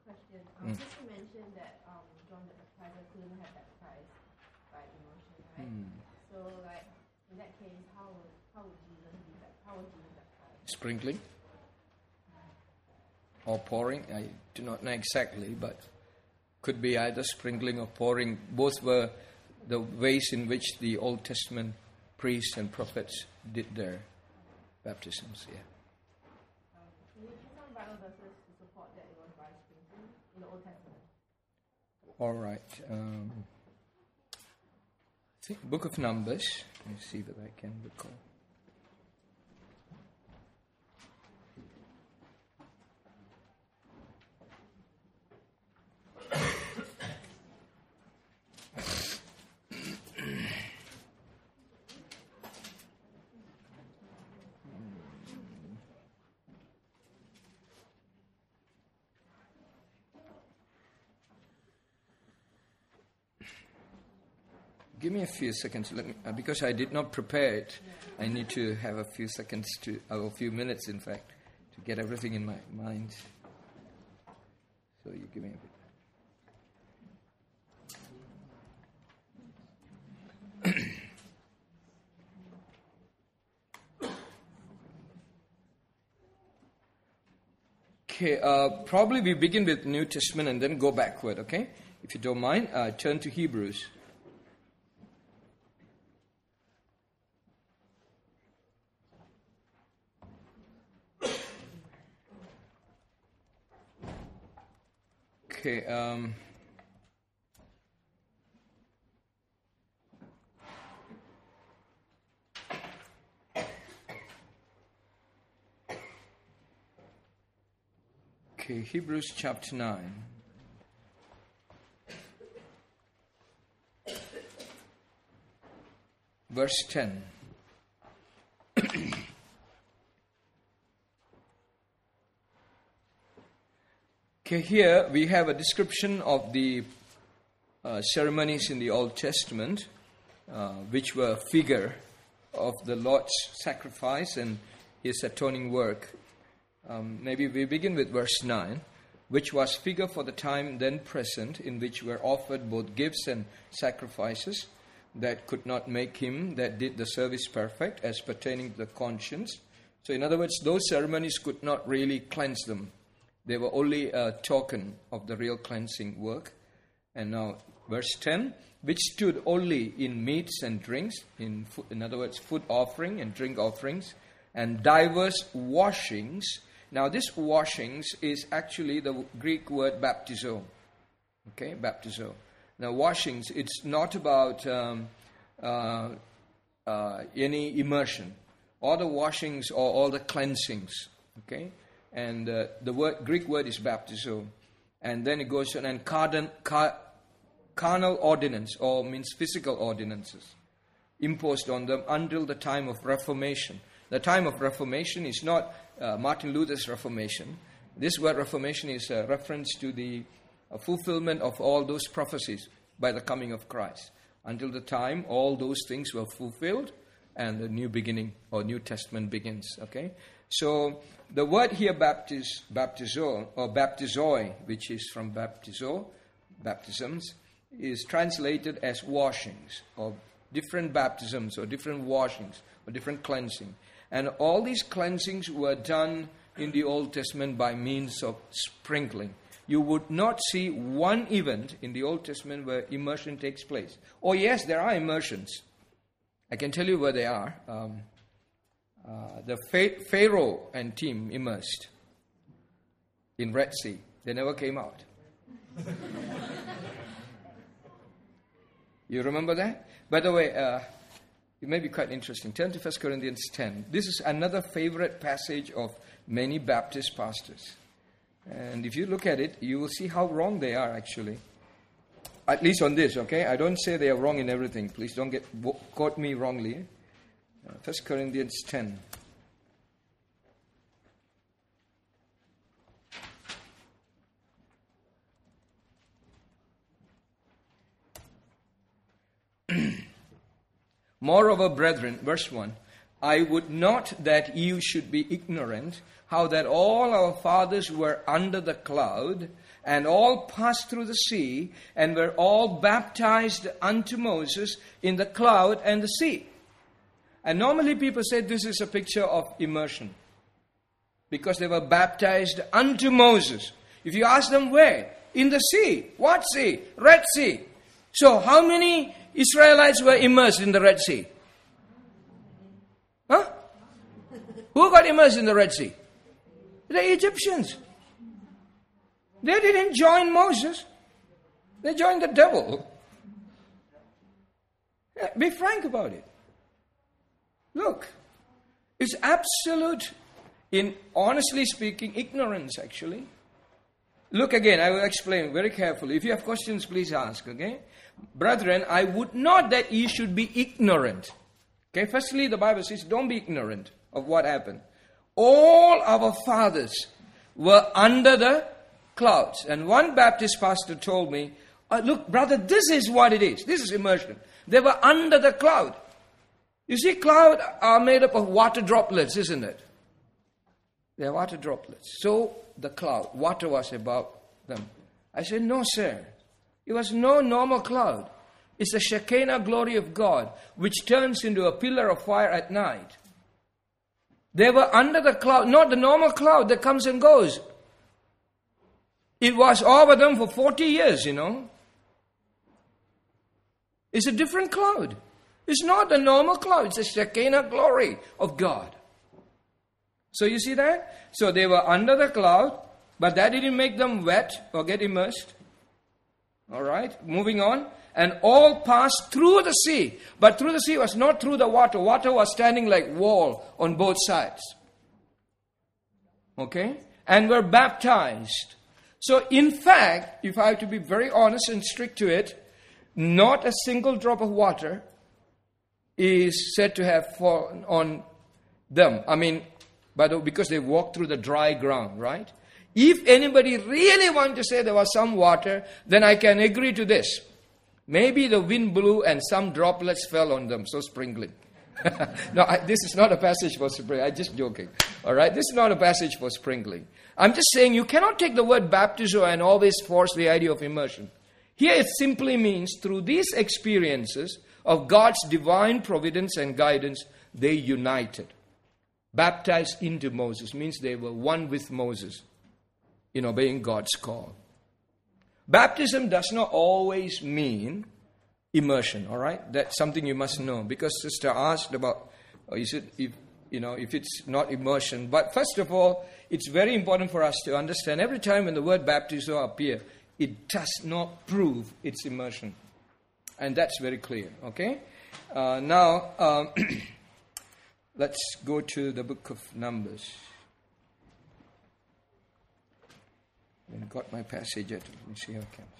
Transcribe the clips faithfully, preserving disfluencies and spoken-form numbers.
question. Um, mm. Just you mentioned that um, John the Baptizer couldn't have baptized by immersion, right? Mm. So, like in that case, how would how would Jesus be baptized? How would Jesus baptize? Sprinkling or pouring? I do not know exactly, but could be either sprinkling or pouring. Both were the ways in which the Old Testament priests and prophets did their baptisms. Yeah. Um, can you give some Bible verses to support that it was by sprinkling in the Old Testament? All right. Um, I think Book of Numbers. Let me see whether I can recall. Give me a few seconds, let me, uh, because I did not prepare it. I need to have a few seconds to, or a few minutes, in fact, to get everything in my mind. So you give me a bit. Okay, uh, probably we begin with New Testament and then go backward. Okay, if you don't mind, uh, turn to Hebrews. Okay, um, okay, Hebrews chapter nine. Verse ten. Okay, here we have a description of the uh, ceremonies in the Old Testament, uh, which were a figure of the Lord's sacrifice and His atoning work. Um, maybe we begin with verse nine, which was figure for the time then present, in which were offered both gifts and sacrifices that could not make him that did the service perfect, as pertaining to the conscience. So in other words, those ceremonies could not really cleanse them. They were only a token of the real cleansing work. And now, verse ten, which stood only in meats and drinks, in, food, in other words, food offering and drink offerings, and diverse washings. Now, this washings is actually the Greek word baptizo. Okay, baptizo. Now, washings, it's not about um, uh, uh, any immersion. All the washings or all the cleansings. Okay. And uh, the word Greek word is baptizo. And then it goes on, and cardan, car, carnal ordinance, or means physical ordinances, imposed on them until the time of Reformation. The time of Reformation is not uh, Martin Luther's Reformation. This word Reformation is a reference to the uh, fulfillment of all those prophecies by the coming of Christ. Until the time all those things were fulfilled and the new beginning or New Testament begins. Okay? So the word here, baptiz, baptizo, or baptizoi, which is from baptizo, baptisms, is translated as washings, or different baptisms, or different washings, or different cleansing. And all these cleansings were done in the Old Testament by means of sprinkling. You would not see one event in the Old Testament where immersion takes place. Oh yes, there are immersions. I can tell you where they are. Um, Uh, the Pha- Pharaoh and team immersed in Red Sea. They never came out. You remember that? By the way, uh, it may be quite interesting. Turn to First Corinthians ten. This is another favorite passage of many Baptist pastors. And if you look at it, you will see how wrong they are actually. At least on this, okay? I don't say they are wrong in everything. Please don't get quote me wrongly. First Corinthians ten. Moreover, brethren, verse one, I would not that you should be ignorant, how that all our fathers were under the cloud, and all passed through the sea, and were all baptized unto Moses in the cloud and the sea. And normally people say this is a picture of immersion, because they were baptized unto Moses. If you ask them where? In the sea. What sea? Red Sea. So how many Israelites were immersed in the Red Sea? Huh? Who got immersed in the Red Sea? The Egyptians. They didn't join Moses. They joined the devil. Yeah, be frank about it. Look, it's absolute, in honestly speaking, ignorance actually. Look again, I will explain very carefully. If you have questions, please ask, okay? Brethren, I would not that ye should be ignorant. Okay, firstly, the Bible says, don't be ignorant of what happened. All our fathers were under the clouds. And one Baptist pastor told me, oh, look, brother, this is what it is. This is immersion. They were under the cloud. You see, clouds are made up of water droplets, isn't it? They are water droplets. So the cloud, water was above them. I said, no, sir. It was no normal cloud. It's the Shekinah glory of God, which turns into a pillar of fire at night. They were under the cloud, not the normal cloud that comes and goes. It was over them for forty years, you know. It's a different cloud. It's not the normal cloud. It's the Shekinah glory of God. So you see that? So they were under the cloud, but that didn't make them wet or get immersed. All right, moving on. And all passed through the sea. But through the sea was not through the water. Water was standing like wall on both sides. Okay? And were baptized. So in fact, if I have to be very honest and strict to it, not a single drop of water is said to have fallen on them. I mean, by the way, because they walked through the dry ground, right? If anybody really wants to say there was some water, then I can agree to this. Maybe the wind blew and some droplets fell on them, so sprinkling. No, I, this is not a passage for sprinkling. I'm just joking. All right? This is not a passage for sprinkling. I'm just saying you cannot take the word baptizo and always force the idea of immersion. Here it simply means through these experiences of God's divine providence and guidance, they united. Baptized into Moses means they were one with Moses in obeying God's call. Baptism does not always mean immersion, all right? That's something you must know. Because sister asked about, oh, is it, if, you know, if it's not immersion. But first of all, it's very important for us to understand every time when the word baptizo appears, it does not prove it's immersion. And that's very clear, okay? Uh, now, um, let's go to the book of Numbers. I got my passage yet. Let me see how it comes.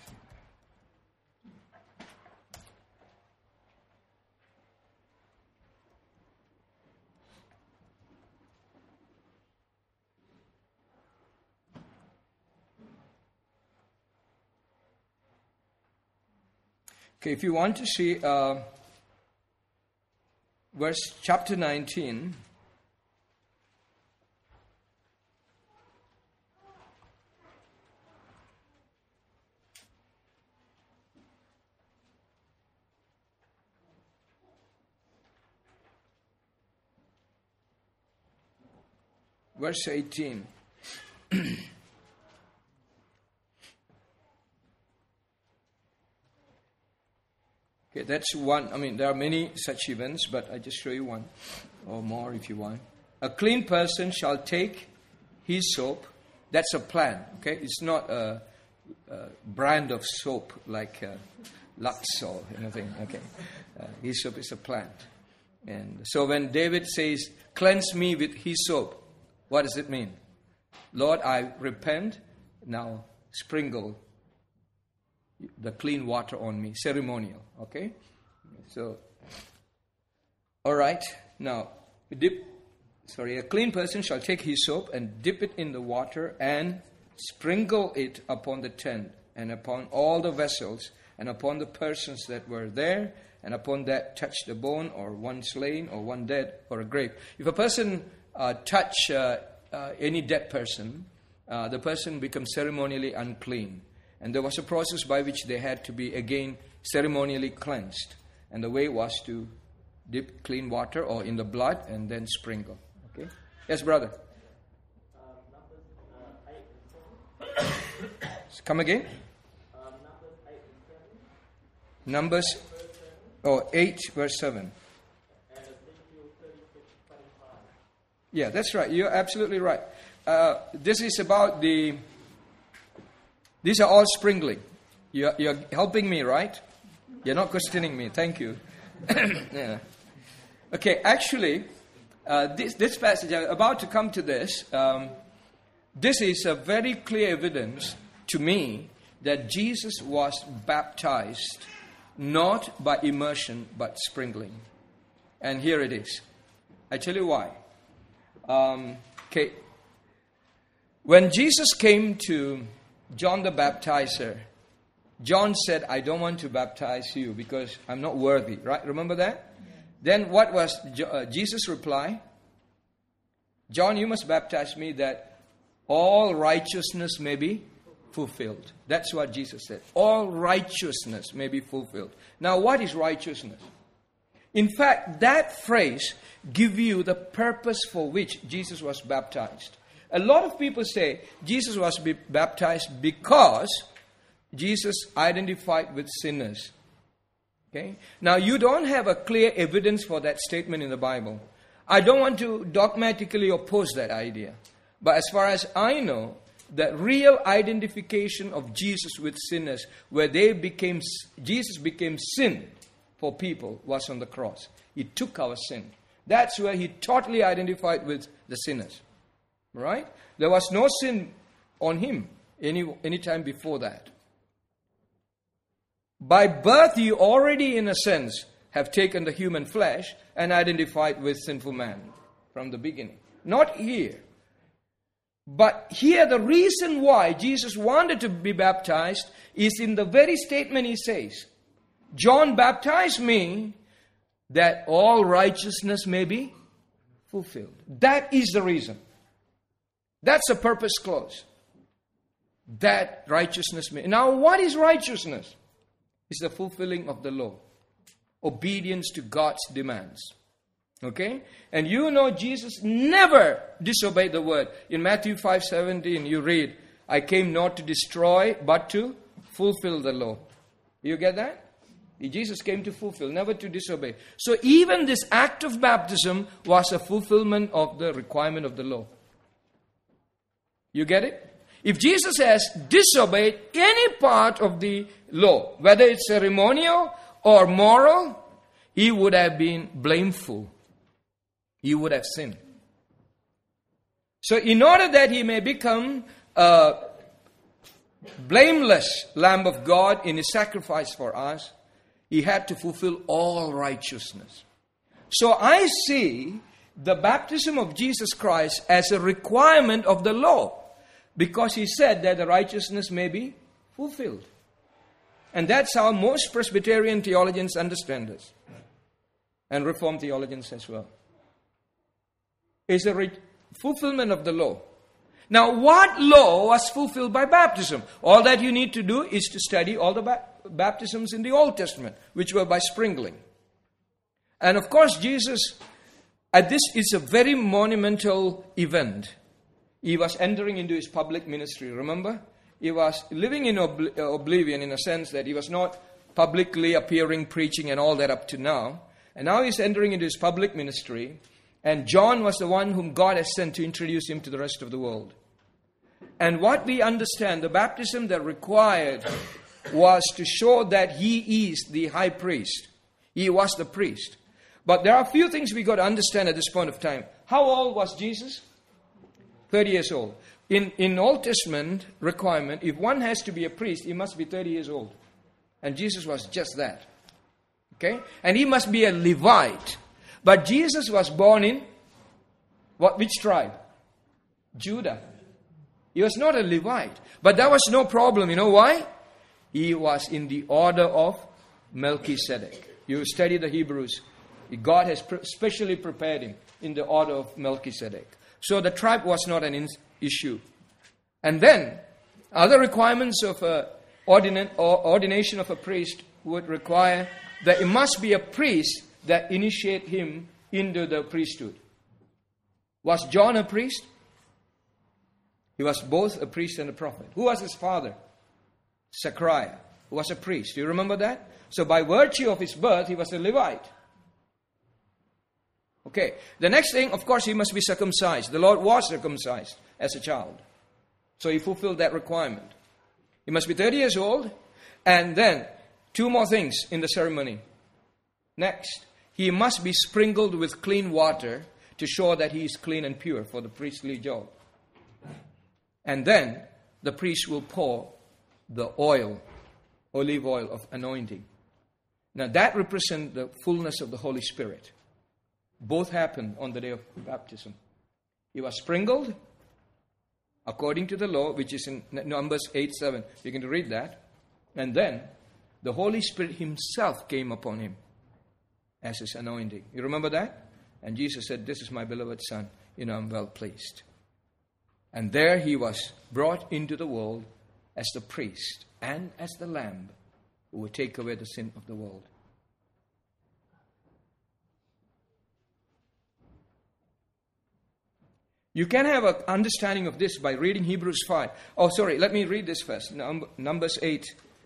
Okay, if you want to see uh, verse chapter nineteen. Verse eighteen. Okay, that's one. I mean, there are many such events, but I just show you one or more if you want. A clean person shall take his soap. That's a plant, okay? It's not a, a brand of soap like uh, Lux or anything, okay? Uh, hyssop is a plant. And so when David says, cleanse me with hyssop, what does it mean? Lord, I repent, now sprinkle the clean water on me, ceremonial, okay? So, all right, now, dip, sorry, a clean person shall take hyssop and dip it in the water and sprinkle it upon the tent and upon all the vessels and upon the persons that were there, and upon that touch the bone, or one slain, or one dead, or a grave. If a person uh, touch uh, uh, any dead person, uh, the person becomes ceremonially unclean. And there was a process by which they had to be again ceremonially cleansed. And the way was to dip clean water or in the blood and then sprinkle. Okay? Yes, brother. Come again? Numbers oh, eight, verse seven. Yeah, that's right. You're absolutely right. Uh, this is about the... These are all sprinkling. You're, you're helping me, right? You're not questioning me. Thank you. Yeah. Okay, actually, uh, this, this passage, I'm about to come to this. Um, this is a very clear evidence to me that Jesus was baptized not by immersion but sprinkling. And here it is. I tell you why. Um, okay. When Jesus came to John the Baptizer, John said, I don't want to baptize you because I'm not worthy. Right? Remember that? Yeah. Then what was uh, Jesus' reply? John, you must baptize me that all righteousness may be fulfilled. That's what Jesus said. All righteousness may be fulfilled. Now, what is righteousness? In fact, that phrase gives you the purpose for which Jesus was baptized. A lot of people say Jesus was be baptized because Jesus identified with sinners. Okay? Now, you don't have a clear evidence for that statement in the Bible. I don't want to dogmatically oppose that idea. But as far as I know, the real identification of Jesus with sinners, where they became, Jesus became sin for people, was on the cross. He took our sin. That's where he totally identified with the sinners. Right? There was no sin on him any any time before that. By birth, you already, in a sense, have taken the human flesh and identified with sinful man from the beginning. Not here. But here, the reason why Jesus wanted to be baptized is in the very statement he says, John baptized me that all righteousness may be fulfilled. That is the reason. That's a purpose clause. That righteousness may... Now, what is righteousness? It's the fulfilling of the law. Obedience to God's demands. Okay? And you know Jesus never disobeyed the word. In Matthew five seventeen, you read, I came not to destroy, but to fulfill the law. You get that? Jesus came to fulfill, never to disobey. So even this act of baptism was a fulfillment of the requirement of the law. You get it? If Jesus has disobeyed any part of the law, whether it's ceremonial or moral, he would have been blameful. He would have sinned. So in order that he may become a blameless Lamb of God in his sacrifice for us, he had to fulfill all righteousness. So I see the baptism of Jesus Christ as a requirement of the law, because he said that the righteousness may be fulfilled. And that's how most Presbyterian theologians understand this. And Reformed theologians as well. It's a re- fulfillment of the law. Now, what law was fulfilled by baptism? All that you need to do is to study all the ba- baptisms in the Old Testament, which were by sprinkling. And of course, Jesus, at this is a very monumental event. He was entering into his public ministry, remember? He was living in obl- oblivion in a sense that he was not publicly appearing, preaching and all that up to now. And now he's entering into his public ministry. And John was the one whom God has sent to introduce him to the rest of the world. And what we understand, the baptism that required was to show that he is the high priest. He was the priest. But there are a few things we got to understand at this point of time. How old was Jesus? thirty years old. In, in Old Testament requirement, if one has to be a priest, he must be thirty years old. And Jesus was just that. Okay? And he must be a Levite. But Jesus was born in what? Which tribe? Judah. He was not a Levite. But that was no problem. You know why? He was in the order of Melchizedek. You study the Hebrews. God has pre- specially prepared him in the order of Melchizedek. So the tribe was not an in- issue. And then, other requirements of a ordina- or ordination of a priest would require that it must be a priest that initiate him into the priesthood. Was John a priest? He was both a priest and a prophet. Who was his father? Zechariah, who was a priest. Do you remember that? So by virtue of his birth, he was a Levite. Okay. The next thing, of course, he must be circumcised. The Lord was circumcised as a child. So he fulfilled that requirement. He must be thirty years old. And then, two more things in the ceremony. Next, he must be sprinkled with clean water to show that he is clean and pure for the priestly job. And then, the priest will pour the oil, olive oil of anointing. Now that represents the fullness of the Holy Spirit. Both happened on the day of baptism. He was sprinkled according to the law, which is in Numbers eight seven. You can read that. And then the Holy Spirit himself came upon him as his anointing. You remember that? And Jesus said, "This is my beloved Son, in whom I'm well pleased." And there he was brought into the world as the priest and as the Lamb who would take away the sin of the world. You can have an understanding of this by reading Hebrews five. Oh, sorry, let me read this first. Num- Numbers eight.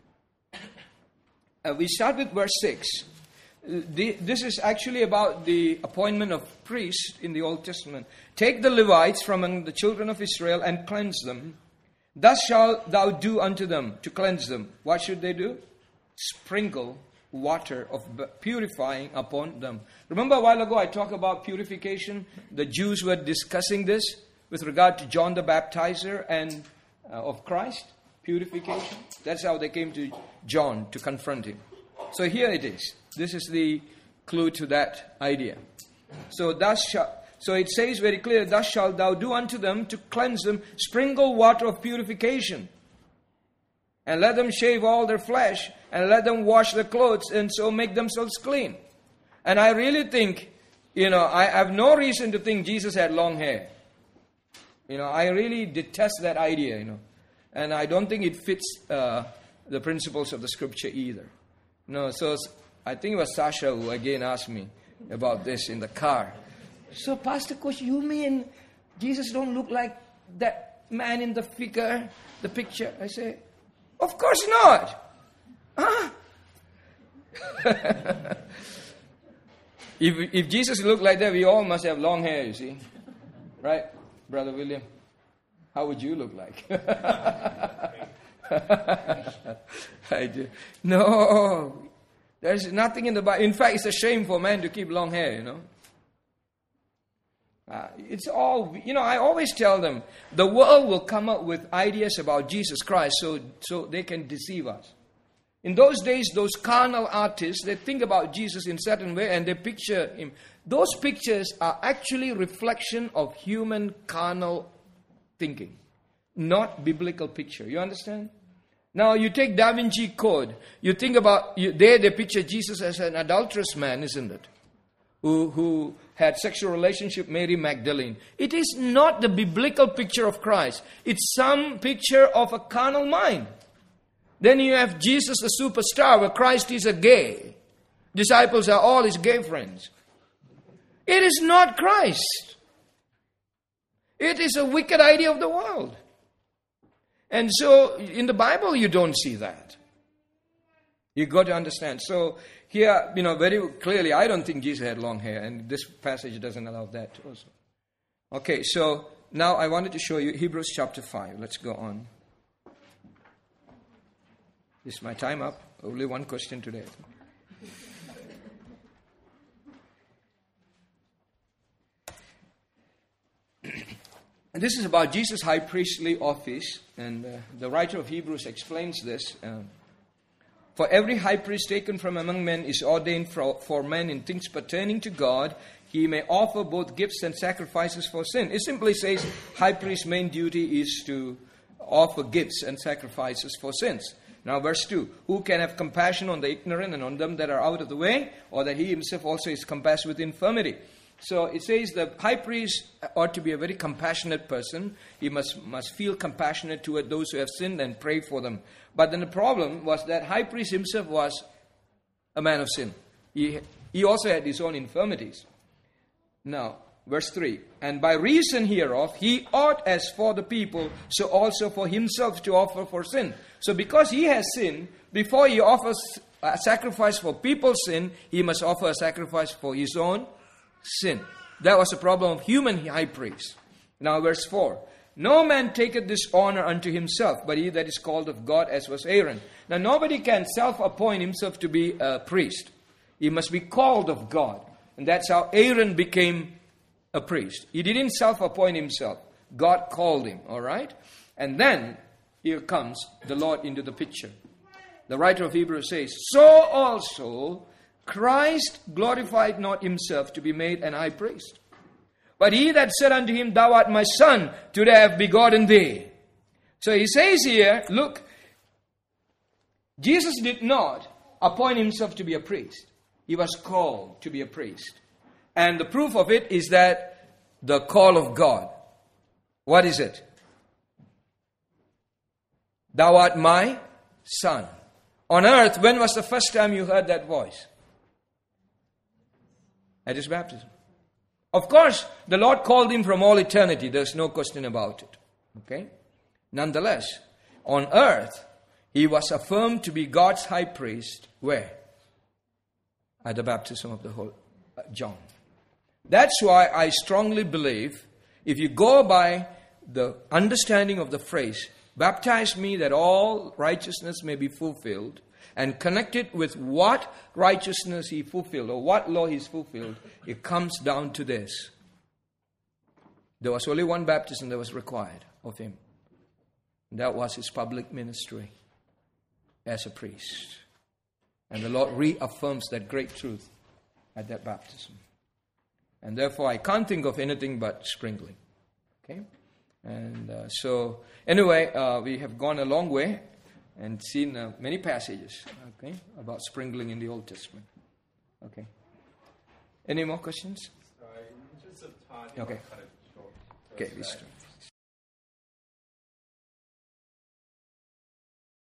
Uh, we start with verse six. Uh, the, this is actually about the appointment of priests in the Old Testament. "Take the Levites from among the children of Israel and cleanse them. Thus shalt thou do unto them to cleanse them." What should they do? Sprinkle water of purifying upon them. Remember a while ago I talked about purification? The Jews were discussing this with regard to John the Baptizer and uh, of Christ. Purification. That's how they came to John to confront him. So here it is. This is the clue to that idea. So thus shall, so it says very clear, "Thus shalt thou do unto them to cleanse them, sprinkle water of purification. And let them shave all their flesh, and let them wash their clothes, and so make themselves clean." And I really think, you know, I have no reason to think Jesus had long hair. You know, I really detest that idea, you know. And I don't think it fits uh, the principles of the Scripture either. No, so I think it was Sasha who again asked me about this in the car. "So, Pastor Coach, you mean Jesus don't look like that man in the figure, the picture?" I say, "Of course not. Huh? if, if Jesus looked like that, we all must have long hair, you see. Right, Brother William? How would you look like?" I do. No, there's nothing in the Bible. In fact, it's a shame for men to keep long hair, you know. Uh, it's all, you know, I always tell them, the world will come up with ideas about Jesus Christ so, so they can deceive us. In those days, those carnal artists, they think about Jesus in a certain way and they picture him. Those pictures are actually reflection of human carnal thinking, not biblical picture. You understand? Now, you take Da Vinci Code. You think about, you, there they picture Jesus as an adulterous man, isn't it? Who, who had sexual relationship with Mary Magdalene. It is not the biblical picture of Christ. It's some picture of a carnal mind. Then you have Jesus, the superstar, where Christ is a gay. Disciples are all his gay friends. It is not Christ. It is a wicked idea of the world. And so, in the Bible, you don't see that. You've got to understand. So, here, you know, very clearly, I don't think Jesus had long hair. And this passage doesn't allow that also. Okay, so, now I wanted to show you Hebrews chapter five. Let's go on. Is my time up? Only one question today. And this is about Jesus' high priestly office, and uh, the writer of Hebrews explains this. Uh, For every high priest taken from among men is ordained for, for men in things pertaining to God. He may offer both gifts and sacrifices for sin. It simply says high priest's main duty is to offer gifts and sacrifices for sins. Now verse two, who can have compassion on the ignorant and on them that are out of the way, or that he himself also is compassed with infirmity? So it says the high priest ought to be a very compassionate person. He must, must feel compassionate toward those who have sinned and pray for them. But then the problem was that high priest himself was a man of sin. He, he also had his own infirmities. Now, verse three, and by reason hereof, he ought as for the people, so also for himself to offer for sin. So because he has sinned, before he offers a sacrifice for people's sin, he must offer a sacrifice for his own sin. That was the problem of human high priest. Now verse four, no man taketh this honor unto himself, but he that is called of God, as was Aaron. Now nobody can self-appoint himself to be a priest. He must be called of God. And that's how Aaron became a priest. He didn't self-appoint himself. God called him, all right? And then, here comes the Lord into the picture. The writer of Hebrews says, so also Christ glorified not himself to be made an high priest. But he that said unto him, thou art my son, today I have begotten thee. So he says here, look, Jesus did not appoint himself to be a priest. He was called to be a priest. And the proof of it is that the call of God. What is it? Thou art my son. On earth, when was the first time you heard that voice? At his baptism. Of course, the Lord called him from all eternity. There's no question about it. Okay? Nonetheless, on earth, he was affirmed to be God's high priest. Where? At the baptism of the whole uh, John. That's why I strongly believe, if you go by the understanding of the phrase, baptize me that all righteousness may be fulfilled, and connect it with what righteousness he fulfilled, or what law he's fulfilled, it comes down to this. There was only one baptism that was required of him. That was his public ministry as a priest. And the Lord reaffirms that great truth at that baptism. And therefore, I can't think of anything but sprinkling. Okay? And uh, so, anyway, uh, we have gone a long way and seen uh, many passages, okay, about sprinkling in the Old Testament. Okay. Any more questions? Sorry, in terms of time, okay. I'll cut it short. Okay, we start.